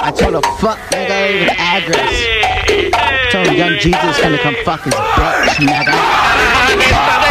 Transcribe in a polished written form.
I told her, fuck, nigga, I gave her the address. Told him Young Jesus gonna come fuck his bitch, nigga.